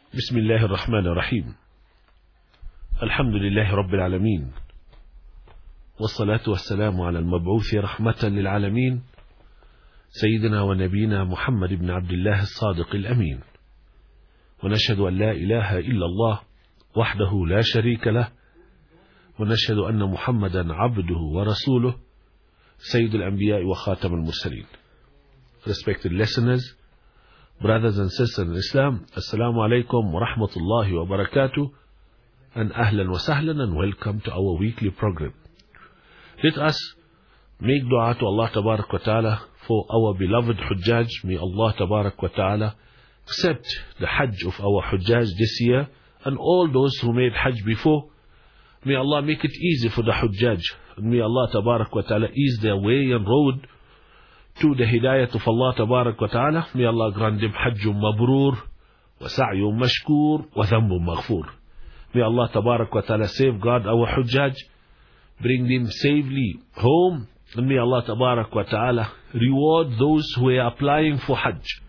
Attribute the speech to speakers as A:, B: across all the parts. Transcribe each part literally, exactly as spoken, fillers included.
A: بسم الله الرحمن الرحيم. الحمد لله رب العالمين، والصلاة والسلام على المبعوث رحمة للعالمين سيدنا ونبينا محمد بن عبد الله الصادق الأمين. ونشهد أن لا إله إلا الله وحده لا شريك له، ونشهد أن محمدا عبده ورسوله سيد الأنبياء وخاتم المرسلين. Respected listeners, brothers and sisters in Islam, Assalamu alaikum wa rahmatullahi wa barakatuh, and ahlan wa sahlan, and welcome to our weekly program. Let us make dua to Allah Tabarak wa Ta'ala for our beloved Hujjaj. May Allah Tabarak wa Ta'ala accept the Hajj of our Hujjaj this year and all those who made Hajj before. May Allah make it easy for the Hujjaj, and may Allah Tabarak wa Ta'ala ease their way and road to the hidayah of Allah Tabarak wa Ta'ala. May Allah grant them Hajjum Mabrur, wa Sa'yum Mashkur, wa Dhambum Maghfur. May Allah Tabarak wa Ta'ala safeguard our Hujjaj, bring them safely home, and may Allah Tabarak wa Ta'ala reward those who are applying for Hajj.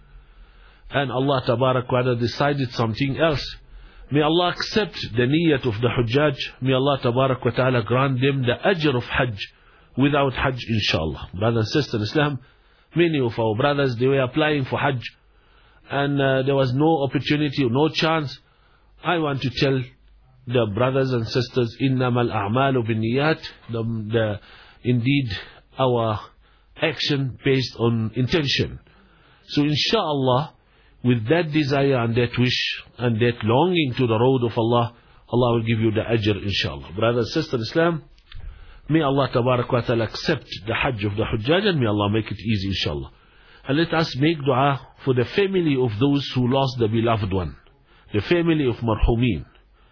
A: And Allah Tabarak wa Ta'ala decided something else. May Allah accept the niyyat of the Hujjaj. May Allah Tabarak wa Ta'ala grant them the ajr of Hajj without Hajj, inshallah. Brothers and sisters in Islam, many of our brothers, they were applying for Hajj, and uh, there was no opportunity, no chance. I want to tell the brothers and sisters, innamal a'malu binniyat, the, the indeed our action based on intention. So inshallah, with that desire and that wish and that longing to the road of Allah, Allah will give you the ajr, inshallah. Brothers and sisters in Islam, may Allah Tabarak wa Ta'ala accept the Hajj of the Hujjaj, and may Allah make it easy, inshallah. And let us make dua for the family of those who lost the beloved one, the family of marhumin,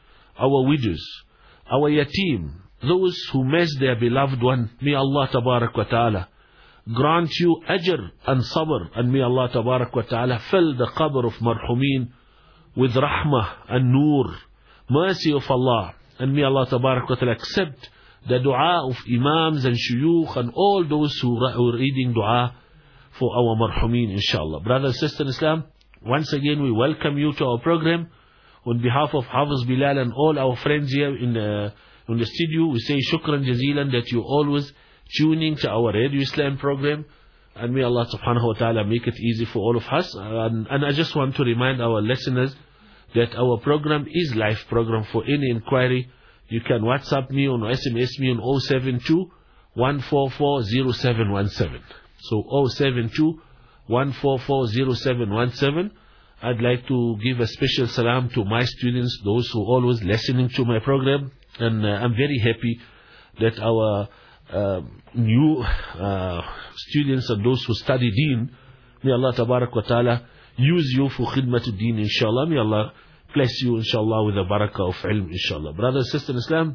A: our widows, our yatim, those who missed their beloved one. May Allah Tabarak wa Ta'ala grant you ajr and sabr, and may Allah Tabarak wa Ta'ala fill the qabr of marhumin with rahmah and nur, mercy of Allah. And may Allah Tabarak wa Ta'ala accept the dua of imams and shuyukh and all those who are reading dua for our marhumin, inshallah. Brothers and sisters in Islam, once again we welcome you to our program. On behalf of Hafiz Bilal and all our friends here in the, in the studio, we say shukran jazilan that you always tuning to our Radio Islam program, and may Allah subhanahu wa ta'ala make it easy for all of us. And, and I just want to remind our listeners that our program is live program. For any inquiry, you can WhatsApp me or S M S me on zero seven two, one four four, zero seven one seven. So zero seven two, one four four, zero seven one seven. I'd like to give a special salam to my students, those who are always listening to my program. And uh, I'm very happy that our uh, new uh, students and those who study Deen, may Allah Tabarak wa Ta'ala use you for khidmat Deen, inshallah. May Allah bless you, inshallah, with the barakah of ilm, inshallah. Brothers and sisters in Islam,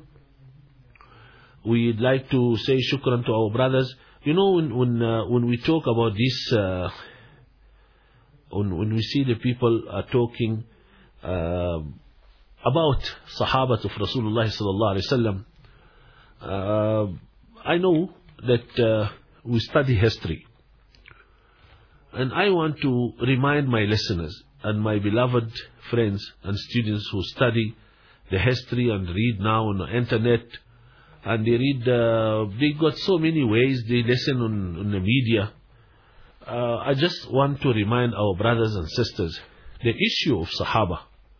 A: we'd like to say shukran to our brothers. You know, when when, uh, when we talk about this, uh, when, when we see the people are talking uh, about Sahabat of Rasulullah sallallahu alaihi wasallam, uh, I know that uh, we study history, and I want to remind my listeners and my beloved friends and students who study the history and read now on the internet, and they read, uh, they got so many ways they listen on, on the media. Uh, I just want to remind our brothers and sisters, the issue of Sahaba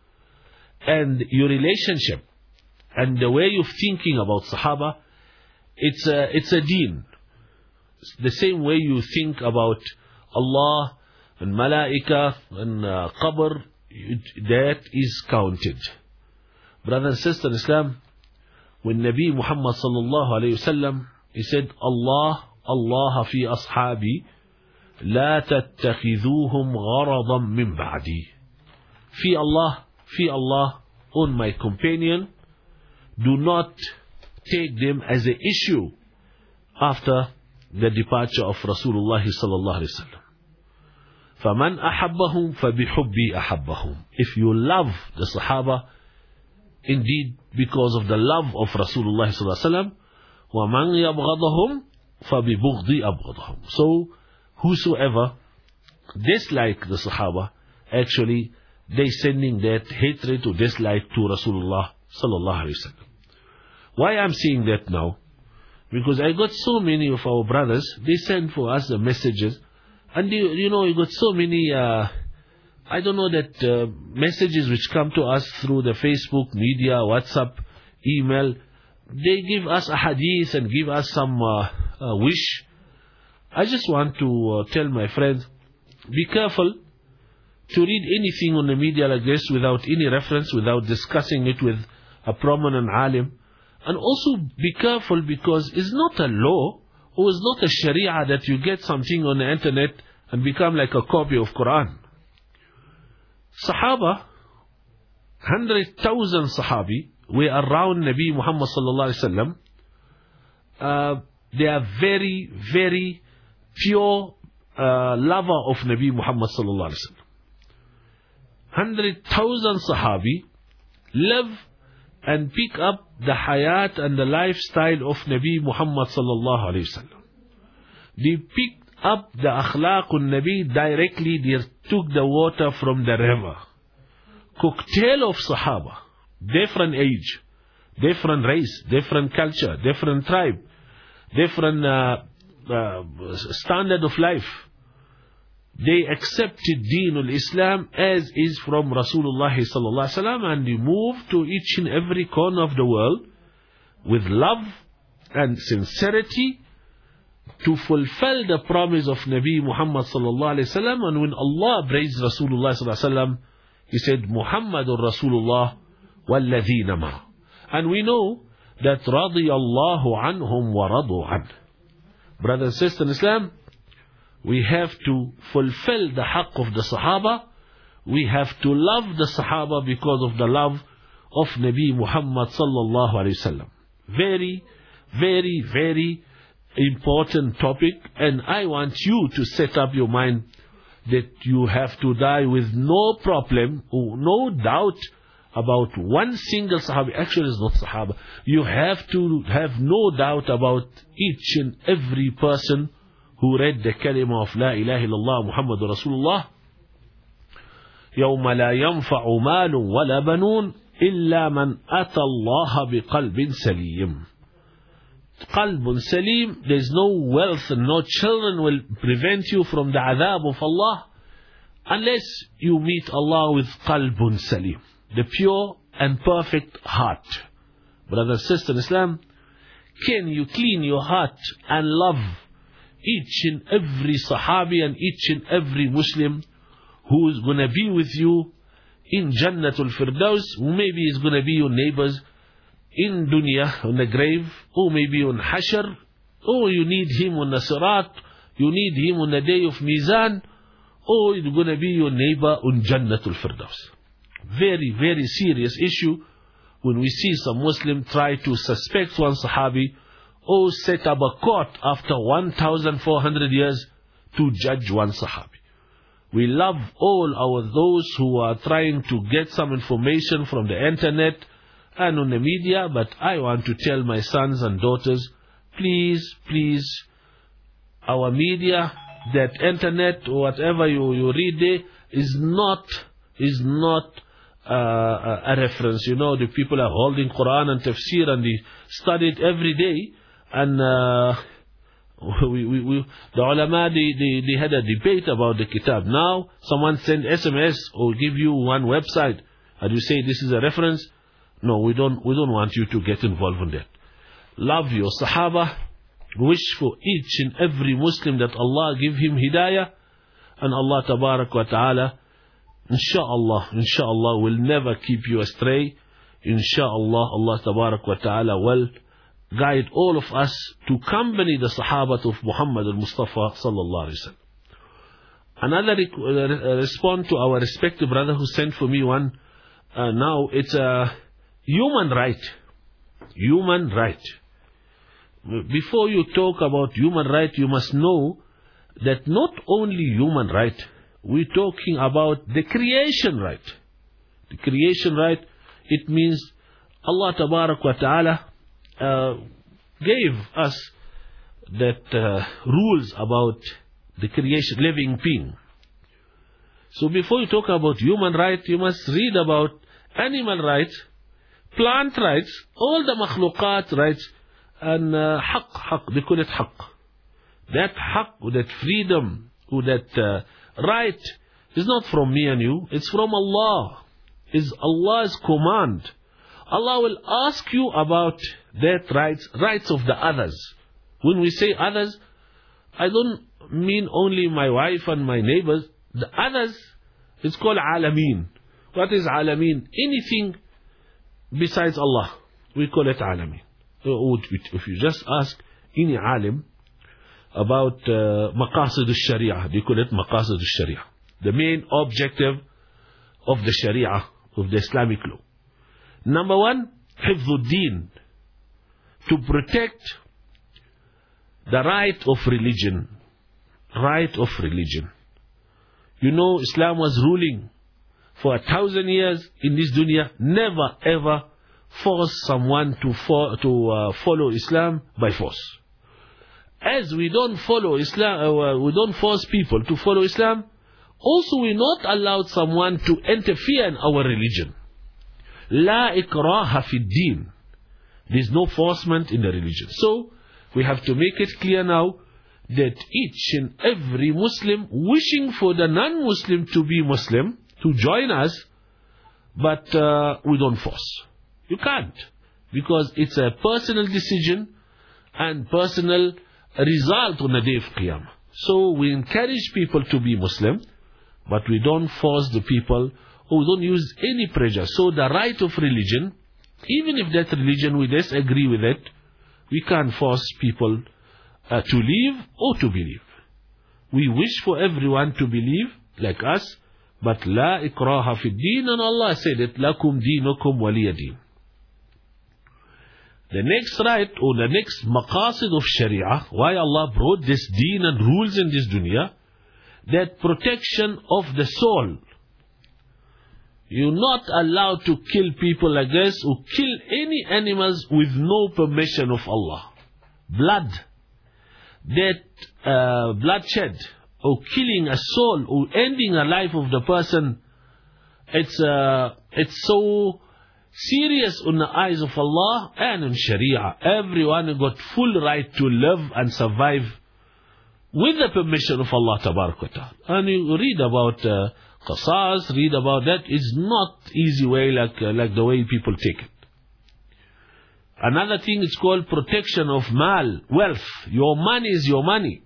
A: and your relationship and the way of thinking about Sahaba, it's a, it's a deen. It's the same way you think about Allah and Malaika and uh, Qabr, that is counted. Brothers and sisters in Islam, when Nabi Muhammad sallallahu alayhi wasallam, he said, Allah, Allah fi ashabi, la tattakhiduhum gharadan min ba'di. Fi Allah, fi Allah, on my companion, do not take them as an issue after the departure of Rasulullah sallallahu alayhi wasallam. فَمَنْ أَحَبَّهُمْ فَبِحُبِّي أَحَبَّهُمْ. If you love the Sahaba, indeed because of the love of Rasulullah sallallahu alaihi wasallam, وَمَنْ يَبْغَضَهُمْ فَبِبُغْضِي أَبْغَضَهُمْ. So whosoever dislike the Sahaba, actually they sending that hatred or dislike to Rasulullah sallallahu alaihi wasallam. Why I'm saying that now? Because I got so many of our brothers, they send for us the messages, and you, you know, you got so many, uh, I don't know that uh, messages which come to us through the Facebook, media, WhatsApp, email. They give us a hadith and give us some uh, uh, wish. I just want to uh, tell my friends, be careful to read anything on the media like this without any reference, without discussing it with a prominent alim. And also be careful, because it's not a law or it's not a sharia that you get something on the internet and become like a copy of Quran. Sahaba, one hundred thousand Sahabi, were around Nabi Muhammad sallallahu alaihi wasallam. Uh, they are very, very pure uh, lover of Nabi Muhammad sallallahu alaihi wasallam. one hundred thousand Sahabi live and pick up the hayat and the lifestyle of Nabi Muhammad sallallahu alaihi wasallam. They picked up the akhlaq on Nabi directly. They took the water from the river. Cocktail of Sahaba, different age, different race, different culture, different tribe, different uh, uh, standard of life. They accepted Deen al-Islam as is from Rasulullah sallallahu alaihi wasallam, and they moved to each and every corner of the world with love and sincerity to fulfill the promise of Nabi Muhammad sallallahu alaihi wasallam. And when Allah praised Rasulullah sallallahu alaihi wasallam, He said, Muhammadur Rasulullah walladhina ma. And we know that radiyallahu anhum wa radu an. Brothers and sisters in Islam, we have to fulfill the haqq of the Sahaba. We have to love the Sahaba because of the love of Nabi Muhammad sallallahu alaihi wasallam. Very, very, very important topic. And I want you to set up your mind that you have to die with no problem or no doubt about one single Sahabi. Actually, it's not Sahaba. You have to have no doubt about each and every person who read the kalima of La ilaha illallah Muhammadur Rasulullah. يَوْمَ لَا يَنْفَعُ مَالٌ وَلَا بَنُونَ إِلَّا مَنْ أَتَى اللَّهَ بِقَلْبٍ سَلِيمٍ. Qalbun Salim, there is no wealth and no children will prevent you from the adhab of Allah unless you meet Allah with Qalbun Salim, the pure and perfect heart. Brothers and sisters in Islam, can you clean your heart and love each and every Sahabi and each and every Muslim who is going to be with you in Jannatul Firdaus, who maybe is going to be your neighbors in dunya, on the grave, or maybe on Hashr, or you need him on the Sirat, you need him on the day of Mizan, or it's going to be your neighbor on Jannatul Firdaus. Very, very serious issue when we see some Muslim try to suspect one Sahabi or set up a court after one thousand four hundred years to judge one Sahabi. We love all our those who are trying to get some information from the internet and on the media, but I want to tell my sons and daughters, please, please, our media, that internet or whatever you, you read there is not, is not uh, a reference. You know, the people are holding Quran and Tafsir and they study it every day, and uh, we, we, we, the ulama, they, they, they had a debate about the kitab. Now, someone send S M S or give you one website and you say this is a reference. No, we don't, we don't want you to get involved in that. Love your Sahaba. Wish for each and every Muslim that Allah give him hidayah. And Allah Tabarak wa Ta'ala, inshaAllah, inshaAllah, will never keep you astray. InshaAllah, Allah Tabarak wa Ta'ala will guide all of us to accompany the Sahabat of Muhammad al-Mustafa sallallahu alayhi wa sallam. Another uh, response to our respected brother who sent for me one. Uh, now, it's a human right. Human right. Before you talk about human right, you must know that not only human right, we're talking about the creation right. The creation right, it means Allah Tabarak wa Ta'ala uh, gave us that uh, rules about the creation, living being. So before you talk about human rights, you must read about animal rights, plant rights, all the makhluqat rights, and uh, haqq, haqq, they call it haqq. That haqq, that freedom, or that uh, right is not from me and you, it's from Allah. It's Allah's command. Allah will ask you about that rights, rights of the others. When we say others, I don't mean only my wife and my neighbors. The others, it's called alameen. What is alameen? Anything besides Allah, we call it alameen. If you just ask any alim about uh, maqasid al-sharia, they call it maqasid al-sharia. The main objective of the sharia, of the Islamic law. Number one, hifdhuddin, to protect the right of religion. Right of religion. You know, Islam was ruling for a thousand years in this dunya, never ever force someone to, fo to uh, follow Islam by force. As we don't follow Islam, uh, we don't force people to follow Islam, also we not allowed someone to interfere in our religion. La ikraha fi din. There is no forcement in the religion. So we have to make it clear now that each and every Muslim wishing for the non-Muslim to be Muslim, to join us, but uh, we don't force. You can't, because it's a personal decision and personal result on the day of Qiyamah. So we encourage people to be Muslim, but we don't force the people, or we don't use any pressure. So the right of religion, even if that religion we disagree with it, we can't force people uh, to live or to believe. We wish for everyone to believe like us, but la ikraha fi din, and Allah said it, lakum dinukum waliya din. The next right, or the next maqasid of Sharia, why Allah brought this deen and rules in this dunya, that protection of the soul. You're not allowed to kill people like this, or kill any animals with no permission of Allah. Blood, that uh, bloodshed, or killing a soul, or ending a life of the person, it's uh, it's so serious in the eyes of Allah and in Sharia. Everyone got full right to live and survive with the permission of Allah Tabarak wa Ta'ala. And you read about uh, qasas, read about that. It's not easy way like, uh, like the way people take it. Another thing is called protection of mal, wealth. Your money is your money.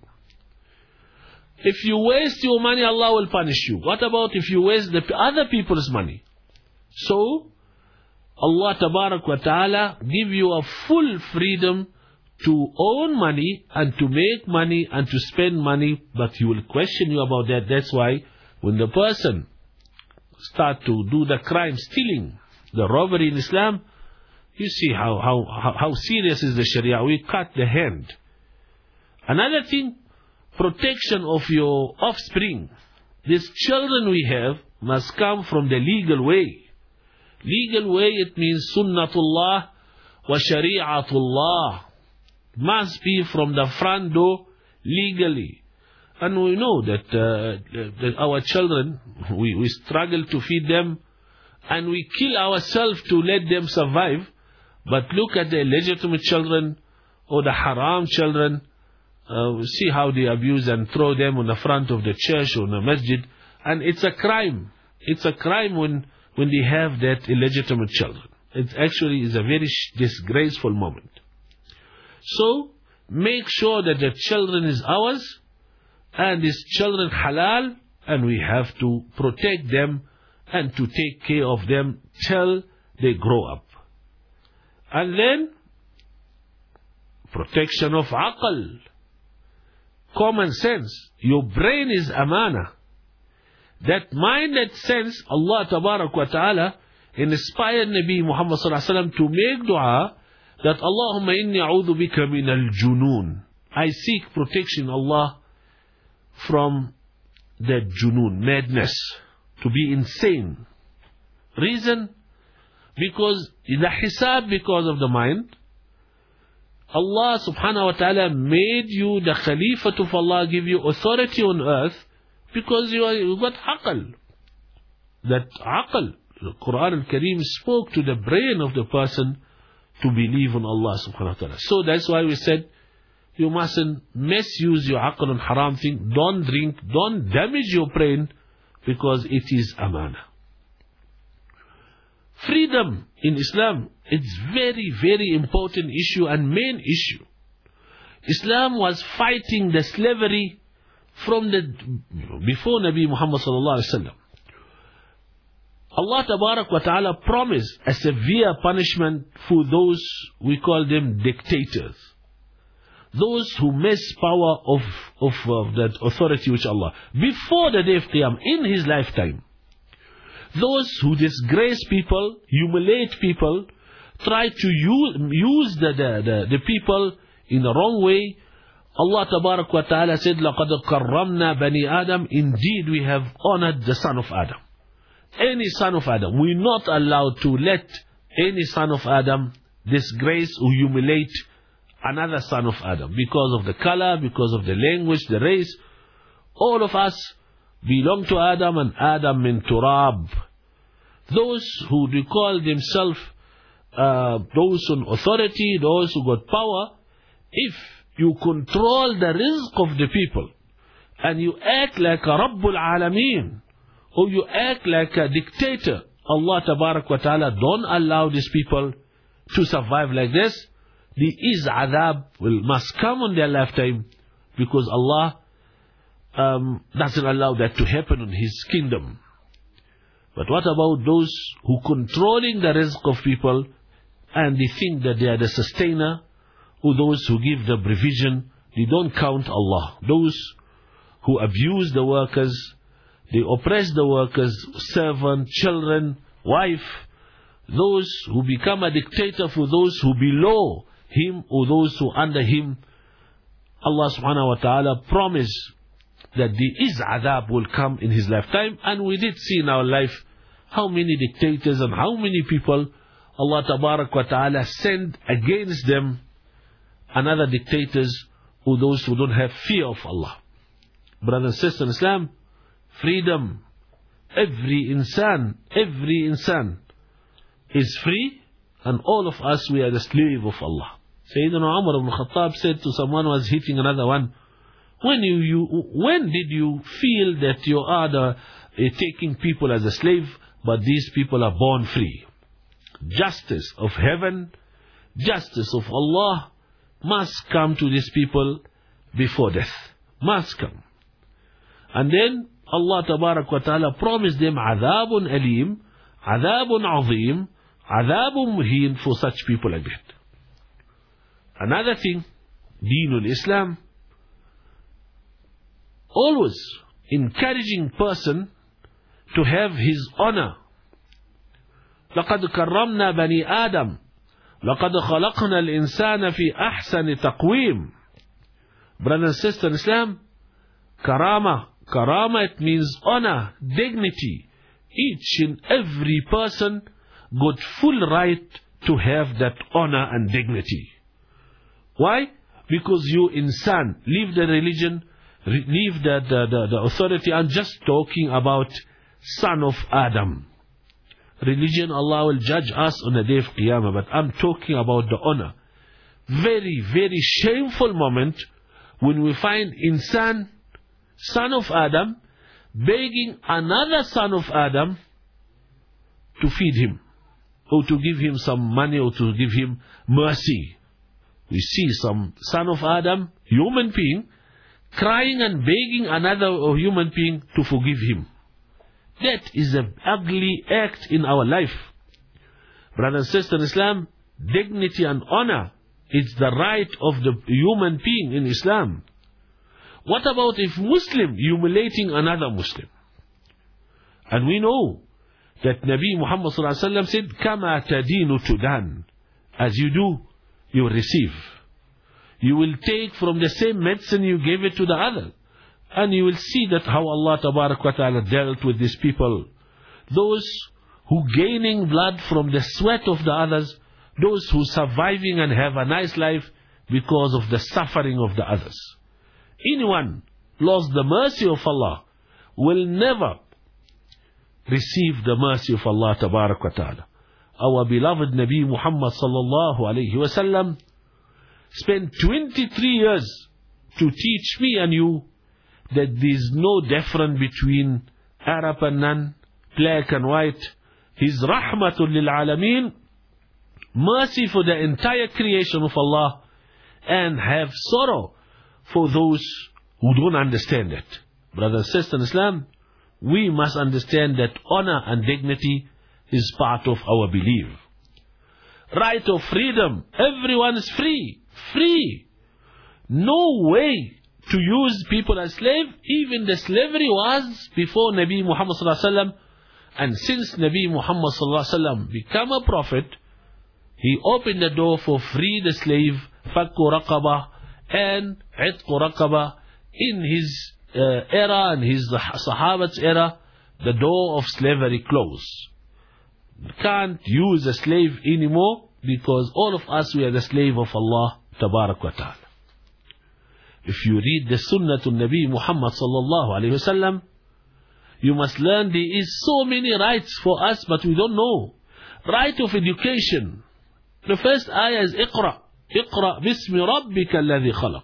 A: If you waste your money, Allah will punish you. What about if you waste the other people's money? So, Allah Tabarak wa Ta'ala give you a full freedom to own money and to make money and to spend money, but He will question you about that. That's why when the person start to do the crime, stealing, the robbery in Islam, you see how, how, how serious is the Sharia. We cut the hand. Another thing, protection of your offspring. These children we have must come from the legal way. Legal way, it means sunnatullah wa shari'atullah. Must be from the front door legally. And we know that, uh, that our children, we, we struggle to feed them, and we kill ourselves to let them survive. But look at the illegitimate children or the haram children. Uh, see how they abuse and throw them on the front of the church or the masjid. And it's a crime. It's a crime when, when they have that illegitimate children. It actually is a very disgraceful moment. So, make sure that the children is ours, and these children halal, and we have to protect them and to take care of them till they grow up. And then, protection of aql, common sense. Your brain is amana. That mind, that sense, Allah Tabarak wa Ta'ala inspired Nabi Muhammad Sallallahu Alaihi Wasallam to make dua that Allahumma inni a'udhu bika min al-junun. I seek protection, Allah, from the junun, madness, to be insane. Reason? Because the hisab, because of the mind. Allah subhanahu wa ta'ala made you the Khalifah of Allah, give you authority on earth Because you, are, you got aql. That aql, the Quran al-Kareem spoke to the brain of the person to believe in Allah subhanahu wa ta'ala. So that's why we said, you mustn't misuse your aql on haram thing. Don't drink, don't damage your brain, because it is amana. Freedom in Islam, it's very, very important issue and main issue. Islam was fighting the slavery from the before Nabi Muhammad sallallahu alaihi wasallam. Allah tabarak wa ta'ala promised a severe punishment for those, we call them dictators. Those who miss power of, of, of that authority which Allah, before the day of Qiyam, in his lifetime. Those who disgrace people, humiliate people, try to use, use the, the, the, the people in the wrong way. Allah tabarak wa ta'ala said, لَقَدْ كَرَّمْنَا بَنِي Adam. Indeed, we have honored the son of Adam. Any son of Adam, we're not allowed to let any son of Adam disgrace or humiliate another son of Adam because of the color, because of the language, the race. All of us belong to Adam, and Adam min turab. Those who recall themselves uh, those on authority, those who got power, if you control the rizq of the people and you act like a Rabbul Alameen, or you act like a dictator, Allah tabarak wa ta'ala don't allow these people to survive like this. The is adab will must come on their lifetime, because Allah um, doesn't allow that to happen in His kingdom. But what about those who controlling the rizq of people and they think that they are the sustainer, or those who give the provision? They don't count Allah. Those who abuse the workers, they oppress the workers, servant, children, wife. Those who become a dictator for those who below him or those who under him. Allah subhanahu wa ta'ala promised that the is adab will come in his lifetime. And we did see in our life how many dictators and how many people Allah tabarak wa ta'ala sent against them, another dictators or those who don't have fear of Allah. Brothers and sisters in Islam, freedom. Every insan, every insan is free, and all of us, we are the slave of Allah. Sayyidina Umar ibn Khattab said to someone who was hitting another one, when you, you when did you feel that you are the, uh, taking people as a slave, but these people are born free? Justice of heaven, justice of Allah must come to these people before death. Must come. And then Allah tabarak wa ta'ala promised them adhabun alim, adhabun azim, adhabun muhin for such people like that. Another thing, Deenul Islam, always encouraging person to have his honor. لَقَدْ كَرَّمْنَا بَنِي آدَمَ لَقَدْ خَلَقْنَا الْإِنسَانَ فِي أَحْسَنِ تَقْوِيمٍ. Brother and sister in Islam, karama, karama, it means honor, dignity. Each and every person got full right to have that honor and dignity. Why? Because you insan, leave the religion, leave the, the, the, the authority. I'm just talking about son of Adam. Religion, Allah will judge us on the day of Qiyamah, but I'm talking about the honor. Very, very shameful moment when we find insan, son of Adam, begging another son of Adam to feed him, or to give him some money, or to give him mercy. We see some son of Adam, human being, crying and begging another human being to forgive him. That is an ugly act in our life. Brothers and sisters in Islam, dignity and honor is the right of the human being in Islam. What about if Muslim humiliating another Muslim? And we know that Nabi Muhammad sallallahu alaihi wasallam said, "Kama tadinu tudan." As you do, you will receive. You will take from the same medicine you gave it to the other. And you will see that how Allah tabarak wa ta'ala dealt with these people. Those who gaining blood from the sweat of the others, those who surviving and have a nice life because of the suffering of the others. Anyone lost the mercy of Allah will never receive the mercy of Allah Tabarak wa Ta'ala. Our beloved Nabi Muhammad sallallahu alayhi wa sallam spent twenty-three years to teach me and you that there is no difference between Arab and non, black and white. His rahmatul lil alameen, mercy for the entire creation of Allah, and have sorrow for those who don't understand it. Brothers and sisters in Islam, we must understand that honor and dignity is part of our belief. Right of freedom, everyone is free. Free. No way to use people as slave. Even the slavery was before Nabi Muhammad sallallahu alaihi wasallam. And since Nabi Muhammad sallallahu alaihi wasallam became a prophet, he opened the door for free the slave, fakku raqaba and itqu raqaba. In his uh, era and his Sahabat's era, the door of slavery closed. Can't use a slave anymore because all of us, we are the slave of Allah Tabarak wa Ta'ala. If you read the Sunnah to Nabi Muhammad sallallahu alayhi wasallam, you must learn there is so many rights for us, but we don't know. Right of education. The first ayah is Iqra. Iqra bismi rabbika alladhi khalaq.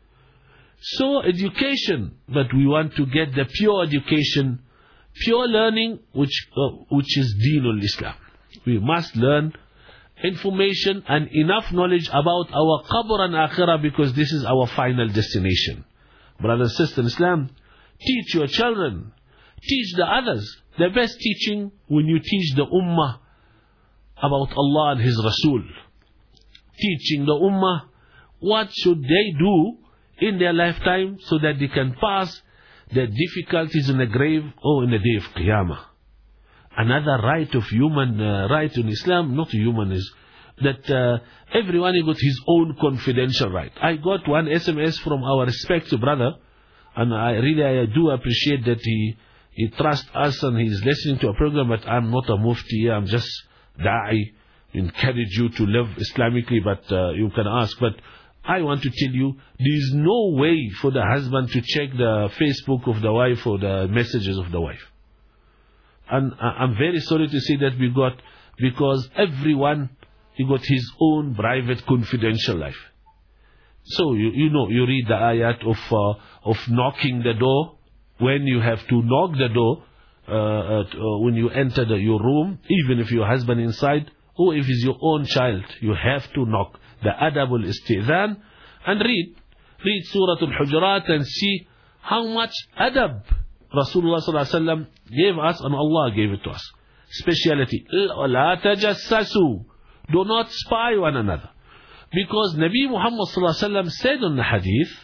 A: So education, but we want to get the pure education, pure learning, which uh, which is Deenul Islam. We must learn information and enough knowledge about our qabr and akhirah, because this is our final destination. Brothers and sisters in Islam, teach your children, teach the others. The best teaching when you teach the ummah about Allah and His Rasul. Teaching the ummah what should they do in their lifetime so that they can pass the difficulties in the grave or in the day of Qiyamah. Another right of human uh, right in Islam, not human, is that uh, everyone got his own confidential right. I got one S M S from our respected brother, and I really I do appreciate that he he trusts us and he is listening to a program. But I'm not a mufti, I'm just da'i, encourage you to live Islamically, but uh, you can ask. But I want to tell you, there is no way for the husband to check the Facebook of the wife or the messages of the wife. And I'm very sorry to say that we got, because everyone, he got his own private confidential life. So, you, you know, you read the ayat of, uh, of knocking the door. When you have to knock the door, uh, uh, when you enter the, your room, even if your husband inside, or if it's your own child, you have to knock. The adabul istizan, and read, read Surah Al-Hujurat and see how much adab Rasulullah sallallahu alaihi wasallam gave us and Allah gave it to us. Speciality. La tajassasu. Do not spy one another. Because Nabi Muhammad sallallahu alaihi wasallam said in the hadith,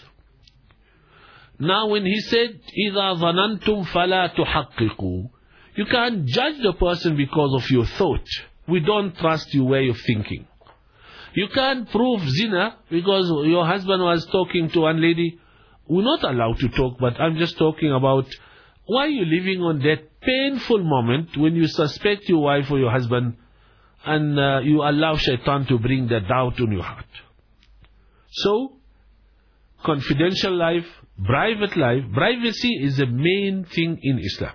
A: now when he said, إِذَا ظَنَنْتُمْ فَلَا تُحَقِّقُوا, you can't judge the person because of your thought. We don't trust your way of thinking. You can't prove zina because your husband was talking to one lady. We're not allowed to talk, but I'm just talking about why you're living on that painful moment when you suspect your wife or your husband, and uh, you allow shaitan to bring the doubt on your heart. So, confidential life, private life, privacy is the main thing in Islam.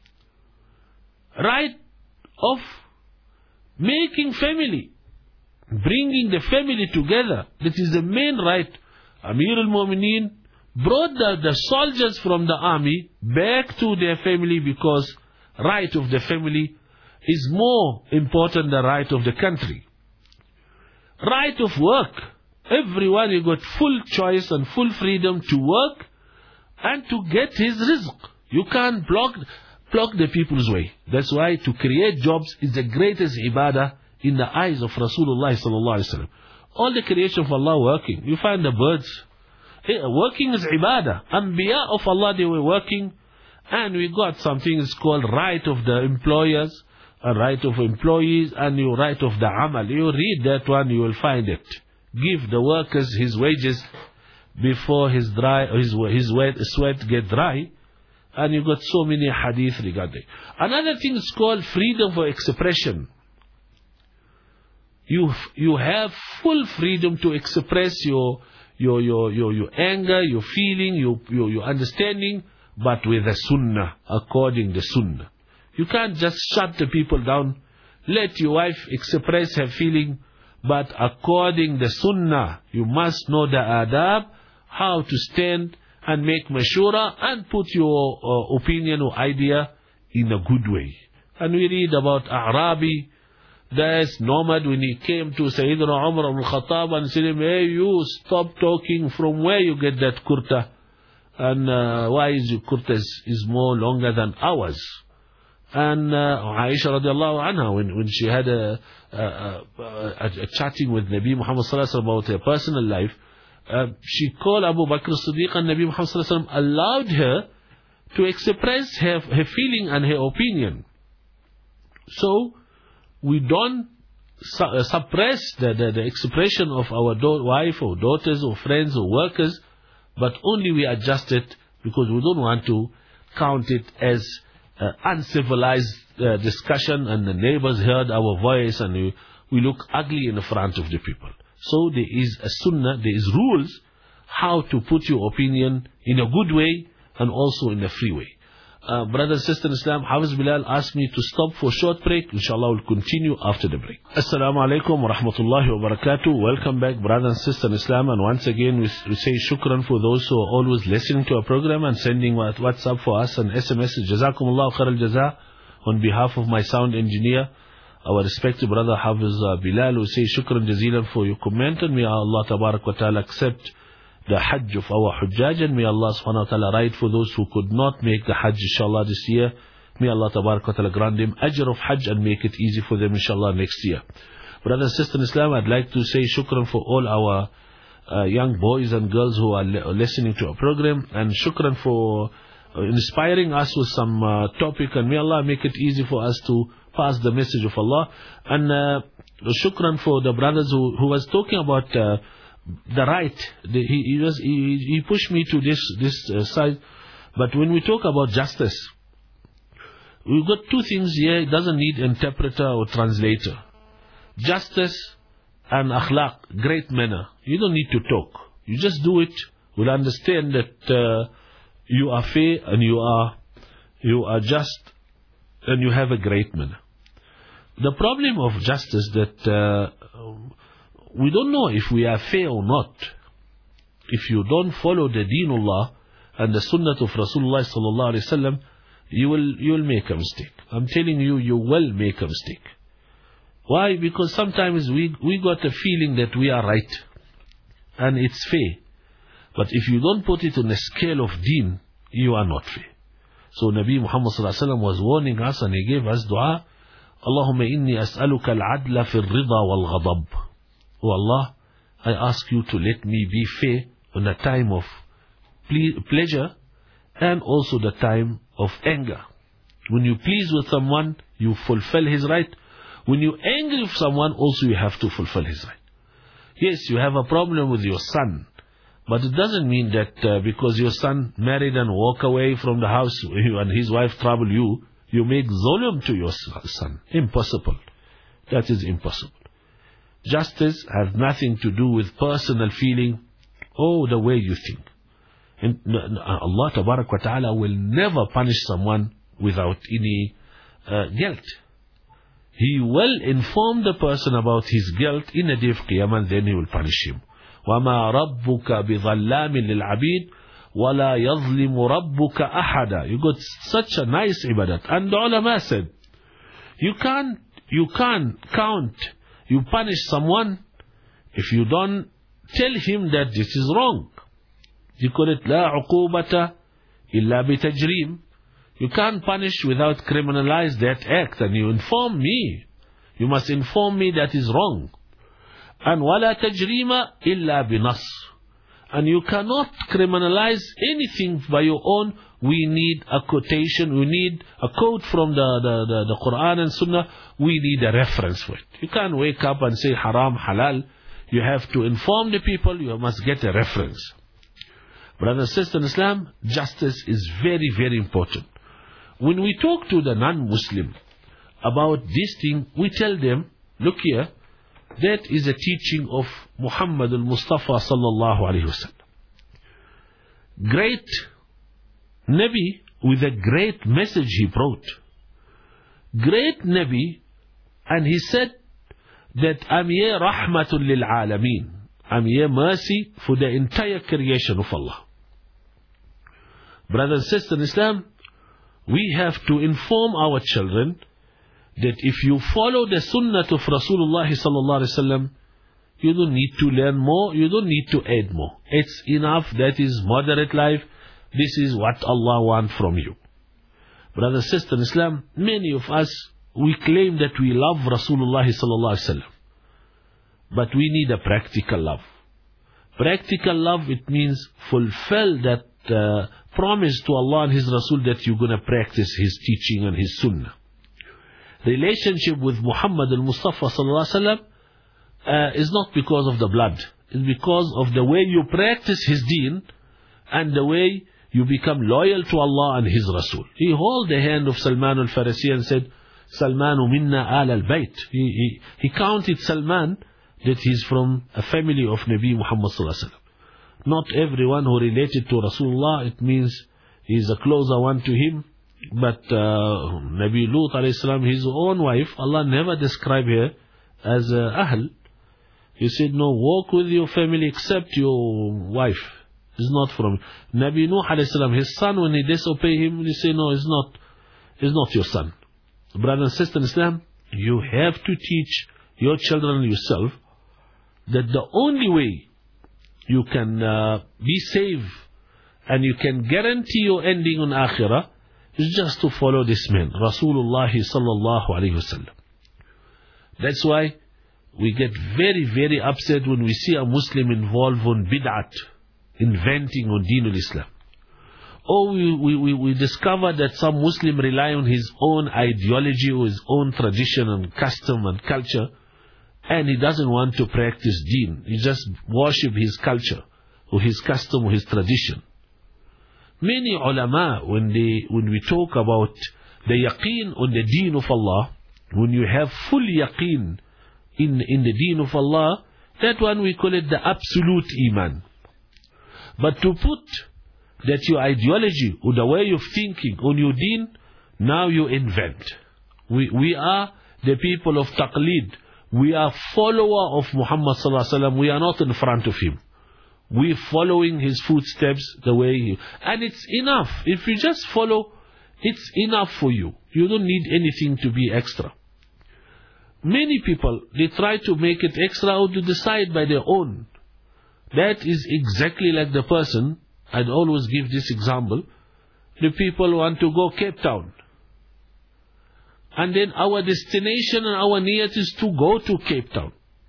A: Right of making family, bringing the family together, that is the main right. Amir al-Mu'mineen brought the, the soldiers from the army back to their family because right of the family is more important than right of the country. Right of work. Everyone, you got full choice and full freedom to work and to get his rizq. You can't block, block the people's way. That's why to create jobs is the greatest ibadah in the eyes of Rasulullah sallallahu alaihi wasallam. All the creation of Allah working. You find the birds. Working is ibadah. Anbiya of Allah, they were working. And we got something is called right of the employers, a right of employees, and your right of the amal. You read that one, you will find it. Give the workers his wages before his dry his his wet, sweat get dry. And you got so many hadith regarding. Another thing is called freedom for expression. You you have full freedom to express your your your your, your anger, your feeling, your, your your understanding but with the sunnah, according to sunnah. You can't just shut the people down. Let your wife express her feeling, but according to sunnah, you must know the adab, how to stand and make mashura and put your uh, opinion or idea in a good way. And we read about Arabi, this nomad, when he came to Sayyidina Umar ibn Khattab and said him, hey, you stop talking, from where you get that kurta? And uh, why is your kurta is, is more longer than ours? And uh, Aisha radiallahu anha, when, when she had a, a, a, a, a chatting with Nabi Muhammad sallallahu alaihi wasallam about her personal life, uh, she called Abu Bakr as-Siddiq, and Nabi Muhammad sallallahu alaihi wasallam allowed her to express her, her feeling and her opinion. So, we don't su uh, suppress the, the, the expression of our wife or daughters or friends or workers, but only we adjust it because we don't want to count it as uh, uncivilized uh, discussion, and the neighbors heard our voice and we, we look ugly in the front of the people. So there is a sunnah, there is rules how to put your opinion in a good way and also in a free way. Uh, brother and sister in Islam, Hafiz Bilal asked me to stop for a short break. Inshallah, we'll continue after the break. Assalamu alaikum wa rahmatullahi wa barakatuh. Welcome back, brother and sister in Islam. And once again, we, we say shukran for those who are always listening to our program and sending WhatsApp for us and S M S. Jazakumullah khair al-jaza. On behalf of my sound engineer, our respected brother Hafiz Bilal, we say shukran jazeelan for your comment, and may Allah tabarak wa ta'ala accept the Hajj of our Hujjaj, and may Allah subhanahu wa ta'ala write for those who could not make the Hajj inshallah this year. May Allah tabarak wa ta'ala grant them ajr of Hajj and make it easy for them inshallah next year. Brother and sister in Islam, I'd like to say shukran for all our uh, young boys and girls who are li listening to our program, and shukran for uh, inspiring us with some uh, topic, and may Allah make it easy for us to pass the message of Allah. And uh, shukran for the brothers who, who was talking about uh, the right. The, he, he, was, he, he pushed me to this, this uh, side. But when we talk about justice, we've got two things here. It doesn't need interpreter or translator. Justice and akhlaq, great manner. You don't need to talk. You just do it. We'll understand that uh, you are fair and you are, you are just and you have a great manner. The problem of justice that uh, we don't know if we are fair or not. If you don't follow the Deenullah and the Sunnah of Rasulullah sallallahu alaihi wasallam, you will you will make a mistake. I'm telling you, you will make a mistake. Why? Because sometimes we we got a feeling that we are right and it's fair, but if you don't put it on a scale of Deen, you are not fair. So Nabi Muhammad sallallahu alaihi wasallam was warning us, and he gave us dua. Allahumma inni as'aluka al-adla fi al-rida wal-ghadab. Oh Allah, I ask you to let me be fair on a time of ple pleasure and also the time of anger. When you please with someone, you fulfill his right. When you angry with someone, also you have to fulfill his right. Yes, you have a problem with your son, but it doesn't mean that uh, because your son married and walk away from the house and his wife trouble you, you make zulm to your son. Impossible. That is impossible. Justice has nothing to do with personal feeling or the way you think. And Allah tabarak wa ta'ala will never punish someone without any uh, guilt. He will inform the person about his guilt in a day of Qiyamah, and then he will punish him. وَمَا رَبُّكَ بِظَلَّامٍ لِلْعَبِيدِ وَلَا يَظْلِمُ رَبُّكَ أَحَدًا. You got such a nice ibadat. And the ulama said, you can't, you can't count, you punish someone if you don't tell him that this is wrong. You call it لا عقوبة إلا بتجريم. You can't punish without criminalize that act, and you inform me. You must inform me that is wrong. And ولا تجريم إلا بنص. And you cannot criminalize anything by your own. We need a quotation, we need a quote from the, the, the, the Quran and Sunnah. We need a reference for it. You can't wake up and say haram, halal. You have to inform the people, you must get a reference. Brothers and sisters in Islam, justice is very, very important. When we talk to the non-Muslim about this thing, we tell them, look here, that is a teaching of Muhammad al-Mustafa sallallahu alayhi wa sallam. Great Nabi with a great message he brought. Great Nabi, and he said that I'm here rahmatul lil alameen. I'm here mercy for the entire creation of Allah. Brothers and sisters in Islam, we have to inform our children that if you follow the sunnah of Rasulullah sallallahu alaihi wasallam, you don't need to learn more, you don't need to add more. It's enough, that is moderate life. This is what Allah wants from you. Brothers and sisters in Islam, many of us, we claim that we love Rasulullah sallallahu alaihi wasallam, but we need a practical love. Practical love, it means fulfill that uh, promise to Allah and His Rasul that you're going to practice His teaching and His sunnah. Relationship with Muhammad al-Mustafa sallallahu alaihi wasallam uh, is not because of the blood. It's because of the way you practice His deen and the way you become loyal to Allah and His Rasul. He held the hand of Salman al-Farisi and said, Salmanu minna al al-bayt. He, he, he counted Salman that he's from a family of Nabi Muhammad sallallahu alaihi wasallam. Not everyone who related to Rasulullah, it means he's a closer one to him. But uh, Nabi Lut alayhi salam, his own wife, Allah never described her as uh, Ahl. He said, no, walk with your family except your wife. It's not from Nabi Nuh alayhi salam. His son, when he disobeyed him, he said, no, it's not, it's not your son. Brothers and sisters in Islam, you have to teach your children and yourself that the only way you can uh, be saved and you can guarantee your ending on Akhirah is just to follow this man, Rasulullah sallallahu alayhi wasallam. That's why we get very, very upset when we see a Muslim involved in bid'at, inventing on Deen al-Islam. Or we, we, we discover that some Muslim rely on his own ideology or his own tradition and custom and culture, and he doesn't want to practice deen. He just worship his culture or his custom or his tradition. Many ulama, when they when we talk about the yaqeen on the deen of Allah, when you have full yaqeen in, in the deen of Allah, that one we call it the absolute iman. But to put that your ideology or the way of thinking on your deen, now you invent. We, we are the people of taqleed. We are follower of Muhammad sallallahu alaihi wasallam. We are not in front of him. We are following his footsteps the way he... And it's enough. If you just follow, it's enough for you. You don't need anything to be extra. Many people, they try to make it extra or to decide by their own. That is exactly like the person, I'd always give this example, the people want to go Cape Town. And then our destination and our niyat is to go to Cape Town.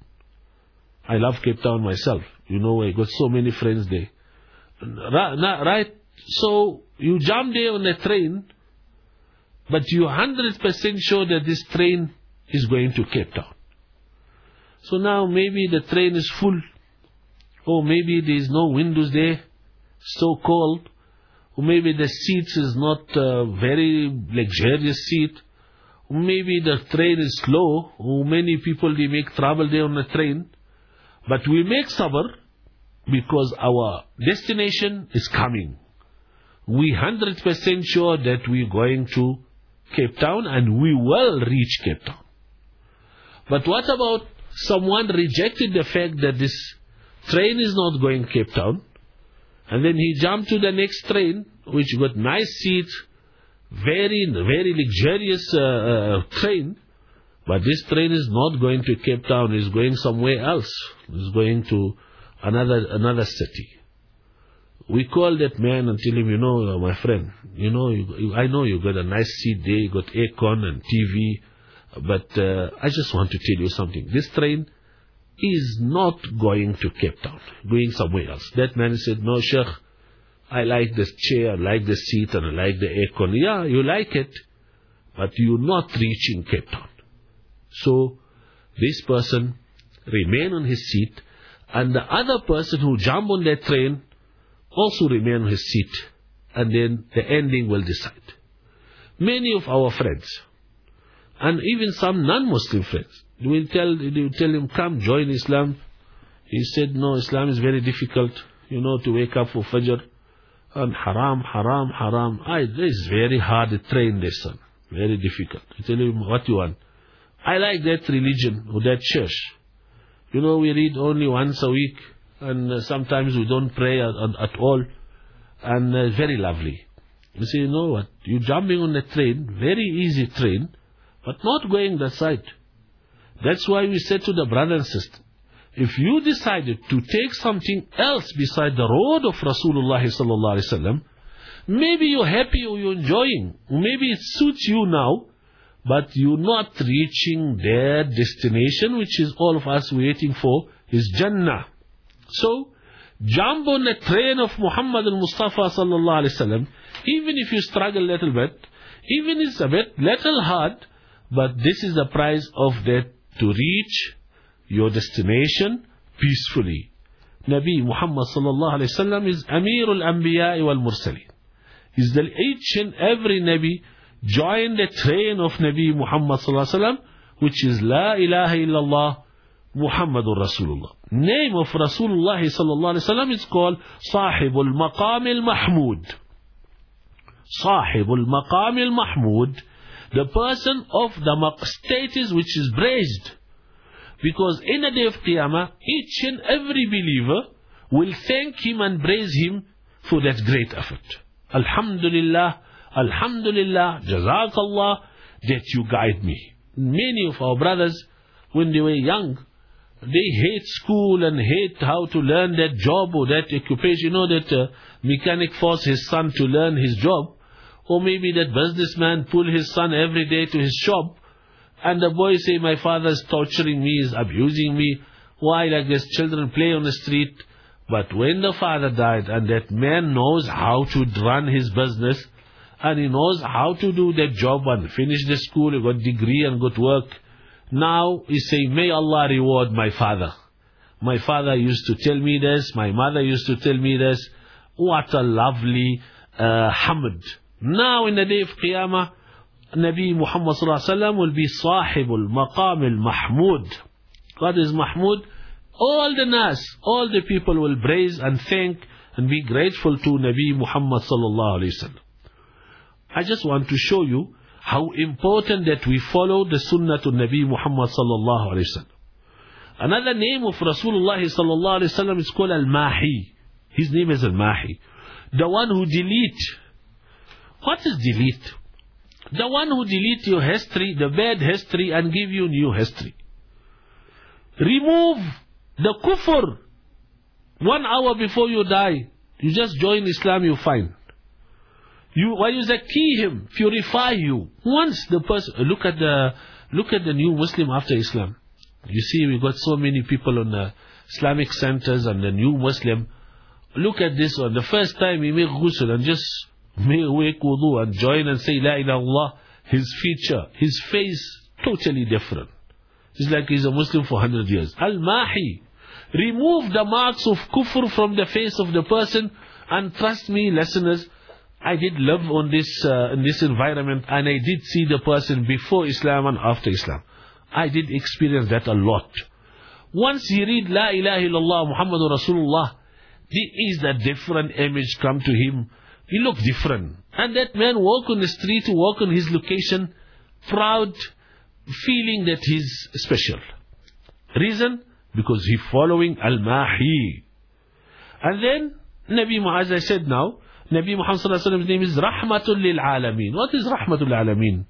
A: I love Cape Town myself. You know, I got so many friends there. Right? So, you jump there on a train, but you're one hundred percent sure that this train is going to Cape Town. So now maybe the train is full, or maybe there is no windows there, so cold, or maybe the seats is not a very luxurious seat, or maybe the train is slow, or many people they make trouble there on the train. But we make sabr because our destination is coming. We one hundred percent sure that we're going to Cape Town and we will reach Cape Town. But what about someone rejected the fact that this train is not going Cape Town, and then he jumped to the next train which got nice seats, very, very luxurious uh, uh, train, but this train is not going to Cape Town, it's going somewhere else. It's going to another another city. We call that man and tell him, you know, my friend, you know, you, you, I know you got a nice seat there, you got aircon and T V, but uh, I just want to tell you something. This train is not going to Cape Town, going somewhere else. That man said, no, Sheikh, I like this chair, I like the seat, and I like the aircon. Yeah, you like it, but you're not reaching Cape Town. So, this person remain on his seat, and the other person who jumped on that train also remain on his seat, and then the ending will decide. Many of our friends, and even some non-Muslim friends, they will tell, they will tell him, come join Islam. He said, no, Islam is very difficult, you know, to wake up for Fajr. And haram, haram, haram. I, it's very hard to train this son. Very difficult. You tell him what you want. I like that religion or that church. You know, we read only once a week. And uh, sometimes we don't pray at, at all. And uh, very lovely. You say, you know what? You're jumping on a train, very easy train, but not going that side. That's why we said to the brother and sister, if you decided to take something else beside the road of Rasulullah sallallahu alaihi wasallam, maybe you're happy or you're enjoying, or maybe it suits you now, but you're not reaching their destination, which is all of us waiting for, is Jannah. So, jump on the train of Muhammad al-Mustafa sallallahu alaihi wasallam, even if you struggle a little bit, even if it's a bit little hard, but this is the price of that to reach your destination peacefully. Nabi Muhammad sallallahu alaihi wasallam is Amirul Anbiya wal Mursaleen. Is that each and every Nabi joined the train of Nabi Muhammad sallallahu alaihi wasallam, which is La ilaha illallah Muhammadur Rasulullah. Name of Rasulullah sallallahu alaihi wasallam is called Sahibul Maqam al-Mahmud. Sahibul Maqam al-Mahmud, the person of the status which is praised. Because in the day of Qiyamah, each and every believer will thank him and praise him for that great effort. Alhamdulillah, Alhamdulillah, Jazakallah, that you guide me. Many of our brothers, when they were young, they hate school and hate how to learn that job or that occupation. You know that uh, mechanic forced his son to learn his job. Or maybe that businessman pulled his son every day to his shop. And the boy say, my father is torturing me, is abusing me. Why? Like this children play on the street. But when the father died and that man knows how to run his business, and he knows how to do that job and finish the school, he got degree and got work. Now he say, may Allah reward my father. My father used to tell me this, my mother used to tell me this. What a lovely uh, hamd. Now in the day of Qiyamah, Nabi Muhammad sallallahu alaihi wasallam will be Sahibul Maqam al-Mahmud. What is Mahmud? All the Nas, all the people will praise and thank and be grateful to Nabi Muhammad sallallahu alaihi wasallam. I just want to show you how important that we follow the Sunnah to Nabi Muhammad sallallahu alaihi wasallam. Another name of Rasulullah sallallahu alaihi wasallam is called Al-Mahi. His name is Al-Mahi. The one who delete. What is delete? The one who delete your history, the bad history, and give you new history. Remove the kufr. One hour before you die, you just join Islam, you find. You, while you zaki him, purify you. Once the person, look at the, look at the new Muslim after Islam. You see, we got so many people on the Islamic centers and the new Muslim. Look at this one. The first time he make ghusl and just make wudu and join and say La ilaha illallah, his feature, his face, totally different. It's like he's a Muslim for one hundred years. Al-Mahi. Remove the marks of kufr from the face of the person, and trust me, listeners, I did live on this, uh, in this environment, and I did see the person before Islam and after Islam. I did experience that a lot. Once he read La ilaha illallah Muhammadur Rasulullah, there is a different image come to him. He looked different. And that man walk on the street, walk on his location, proud, feeling that he's special. Reason? Because he following Al-Mahi. And then, Nabi Muhammad, as I said now, Nabi Muhammad sallallahu alaihi wasallam's name is Rahmatul lil Alameen. What is Rahmatul lil Alameen?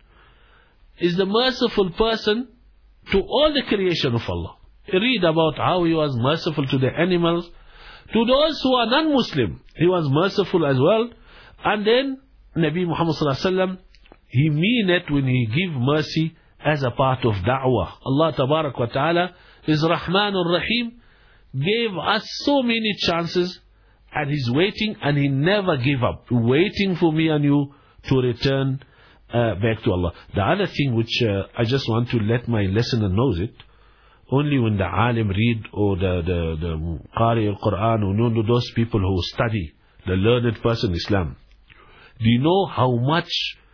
A: Is the merciful person to all the creation of Allah. Read about how he was merciful to the animals. To those who are non-Muslim, he was merciful as well. And then, Nabi Muhammad sallallahu alaihi wasallam, he mean it when he give mercy as a part of da'wah. Allah Tabarak wa Ta'ala is Rahmanur Rahim, gave us so many chances, and he's waiting, and he never gave up, waiting for me and you to return uh, back to Allah. The other thing which uh, I just want to let my listener knows it, only when the alim read, or the, the, the Qari al-Quran, or you know, those people who study, the learned person Islam. Do you know how much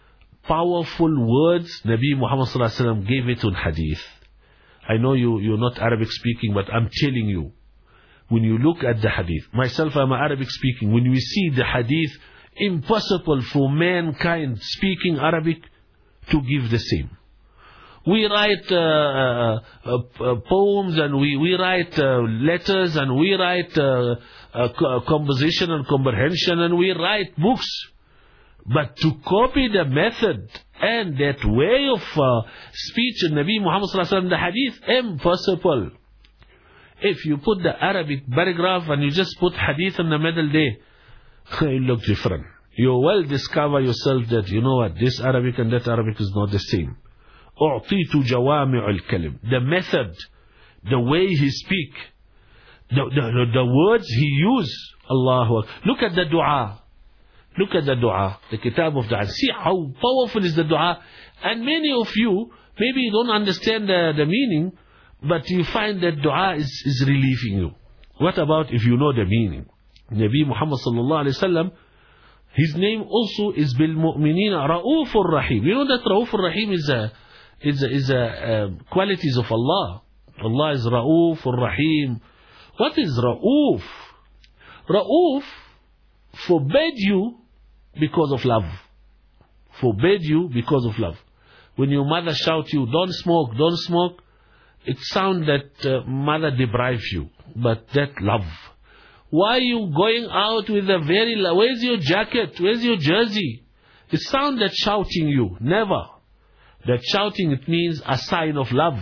A: powerful words Nabi Muhammad sallallahu alaihi wasallam gave it on hadith? I know you, you're not Arabic speaking, but I'm telling you, when you look at the hadith, myself I'm Arabic speaking, when we see the hadith, impossible for mankind speaking Arabic to give the same. We write uh, uh, uh, poems and we, we write uh, letters and we write uh, uh, composition and comprehension and we write books. But to copy the method and that way of uh, speech in Nabi Muhammad sallallahu alaihi wasallam, the hadith, impossible. If you put the Arabic paragraph and you just put hadith in the middle there, it looks different. You will discover yourself that, you know what, this Arabic and that Arabic is not the same. أعطيت جوامع الكلم. The method, the way he speak, the, the, the words he use, Allahu Akbar. Look at the dua. Look at the dua, the kitab of dua. See how powerful is the dua. And many of you, maybe you don't understand the, the meaning, but you find that dua is, is relieving you. What about if you know the meaning? Nabi Muhammad sallallahu alayhi wa sallam, his name also is bil mu'minina Ra'ufur Rahim. You know that Ra'ufur Rahim is a is a, is a um, qualities of Allah. Allah is Ra'ufur Rahim. What is Ra'uf? Ra'uf forbade you because of love. Forbade you because of love. When your mother shouts you, don't smoke, don't smoke, it sounds that uh, mother deprives you, but that love. Why are you going out with a very, where's your jacket, where's your jersey? It sounds that shouting you, never. That shouting, it means a sign of love.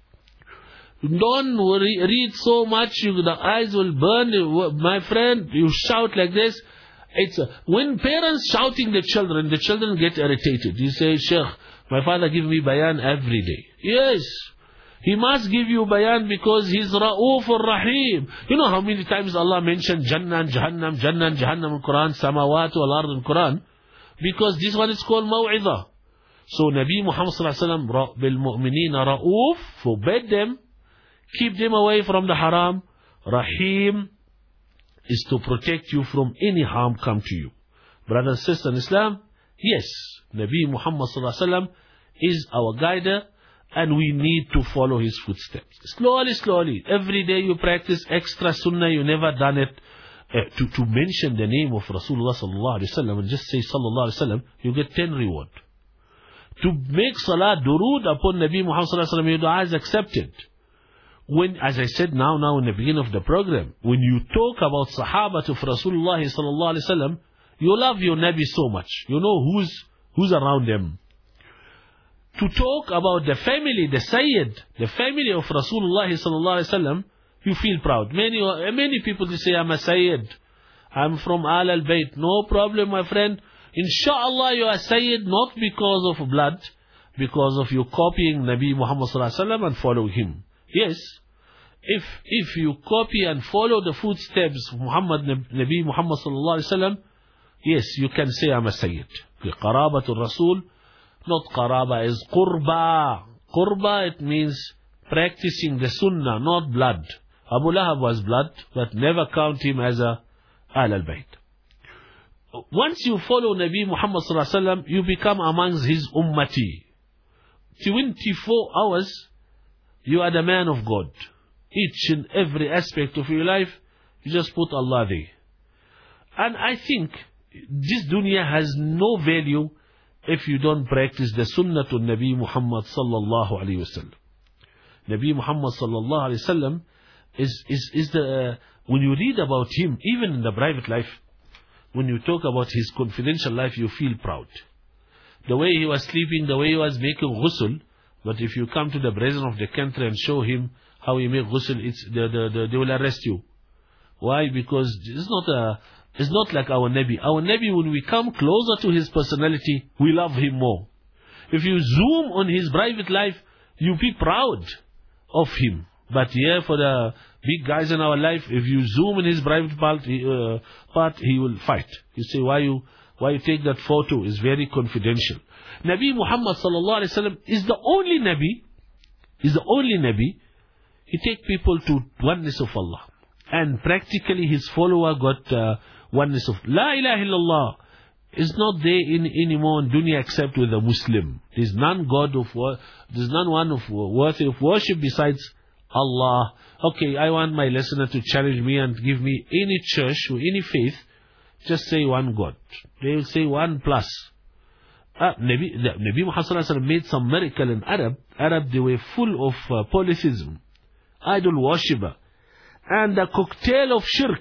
A: Don't worry, read so much, you, the eyes will burn. My friend, you shout like this. It's a, when parents shouting the children, the children get irritated. You say, Sheikh, my father give me bayan every day. Yes, he must give you bayan because he's Ra'uf ar-Rahim. You know how many times Allah mentioned Jannah and Jahannam, Jannah and Jahannam in Quran, Samawat wal Ard in Quran? Because this one is called Maw'idah. So Nabi Muhammad sallallahu alaihi wasallam bil mu'minina Ra'uf, forbade them, keep them away from the haram. Rahim is to protect you from any harm come to you. Brothers and sisters in Islam, yes, Nabi Muhammad sallallahu alaihi wasallam is our guider and we need to follow his footsteps. Slowly, slowly, every day you practice extra sunnah, you never done it. Uh, to, to mention the name of Rasulullah sallallahu alaihi wasallam and just say sallallahu alaihi wasallam, you get ten reward. To make salah durood upon Nabi Muhammad sallallahu alaihi wasallam, your dua is accepted. When, as I said now, now in the beginning of the program, when you talk about Sahabat of Rasulullah sallallahu alaihi wasallam, you love your Nabi so much. You know who's who's around them. To talk about the family, the Sayyid, the family of Rasulullah sallallahu alaihi wasallam, you feel proud. Many many people they say, I'm a Sayyid, I'm from Al al-Bayt. No problem, my friend. Inshallah, you are Sayyid not because of blood, because of you copying Nabi Muhammad sallallahu alaihi wasallam and follow him. Yes, if if you copy and follow the footsteps of Muhammad, Nabi Muhammad sallallahu alaihi wasallam, yes, you can say I'm a Sayyid. Qarabatul Rasul, not qaraba, is qurba. Qurba, it means practicing the sunnah, not blood. Abu Lahab was blood, but never count him as a Al al-Bayt. Once you follow Nabi Muhammad sallallahu alaihi wasallam, you become amongst his ummati. twenty-four hours, you are the man of God. Each and every aspect of your life, you just put Allah there. And I think this dunya has no value if you don't practice the sunnah to Nabi Muhammad sallallahu alaihi wasallam. Nabi Muhammad sallallahu alaihi wasallam is is is the uh, when you read about him, even in the private life, when you talk about his confidential life, you feel proud. The way he was sleeping, the way he was making ghusl. But if you come to the president of the country and show him how he make ghusl, it's the, the, the, they will arrest you. Why? Because it's not a, it's not like our Nabi. Our Nabi, when we come closer to his personality, we love him more. If you zoom on his private life, you be proud of him. But here for the big guys in our life, if you zoom in his private part, uh, part he will fight. You say, why you, why you take that photo? It's very confidential. Nabi Muhammad sallallahu alaihi wasallam is the only Nabi, is the only Nabi. He take people to oneness of Allah. And practically his follower got uh, oneness of La ilaha illallah. Is not there in anymore in dunya except with a Muslim. There's none God of, there's none one of worthy of worship besides Allah. Okay, I want my listener to challenge me and give me any church or any faith. Just say one God. They will say one plus. Uh, Nabi, Nabi Muhammad sallallahu alaihi wasallam made some miracle in Arab. Arab, they were full of uh, polytheism, idol worshipper, and the cocktail of shirk.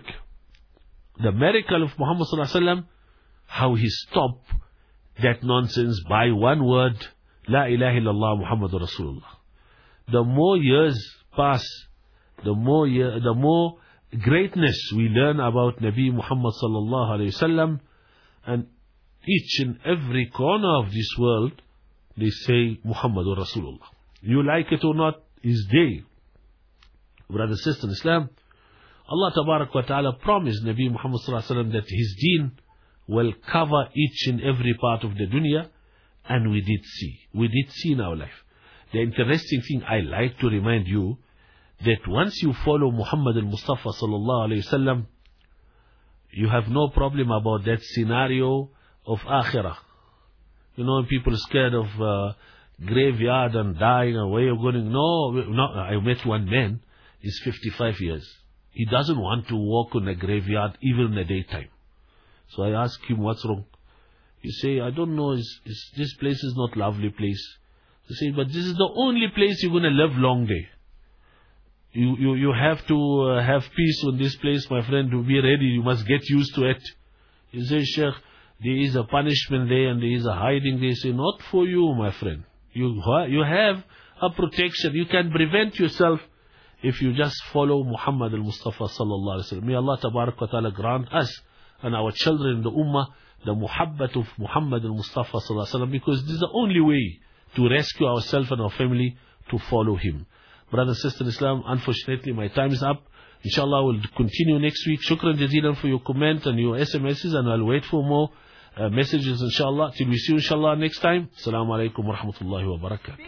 A: The miracle of Muhammad sallallahu alaihi wasallam, how he stopped that nonsense by one word, La ilaha illallah Muhammadur Rasulullah. The more years pass, the more year, the more greatness we learn about Nabi Muhammad sallallahu alaihi wasallam, and each and every corner of this world, they say Muhammadur Rasulullah. You like it or not, is there. Brothers and sisters in Islam, Allah Tabarak wa Ta'ala promised Nabi Muhammad sallallahu alaihi wasallam that his deen will cover each and every part of the dunya, and we did see. We did see in our life. The interesting thing I like to remind you, that once you follow Muhammad al-Mustafa sallallahu alayhi wasallam, you have no problem about that scenario of akhirah. You know, people are scared of uh, graveyard and dying and where you're going. No, no, I met one man, he's fifty-five years. He doesn't want to walk on a graveyard even in the daytime. So I asked him, what's wrong? He say, I don't know, it's, it's, this place is not a lovely place. He say, but this is the only place you're going to live long day. You, you, you have to uh, have peace on this place, my friend, to be ready. You must get used to it. He says, Sheikh, there is a punishment there and there is a hiding there. He say, not for you, my friend. You, you have a protection. You can prevent yourself if you just follow Muhammad al-Mustafa sallallahu alaihi wasallam. May Allah tabarak wa ta'ala grant us and our children in the ummah the muhabbat of Muhammad al-Mustafa sallallahu alaihi wasallam, because this is the only way to rescue ourselves and our family, to follow him. Brothers and sisters in Islam, unfortunately my time is up. Inshallah we'll continue next week. Shukran jazeelan for your comment and your S M Ses, and I'll wait for more uh, messages inshallah. Till we see you inshallah next time. Assalamu alaikum wa rahmatullahi wa barakatuh.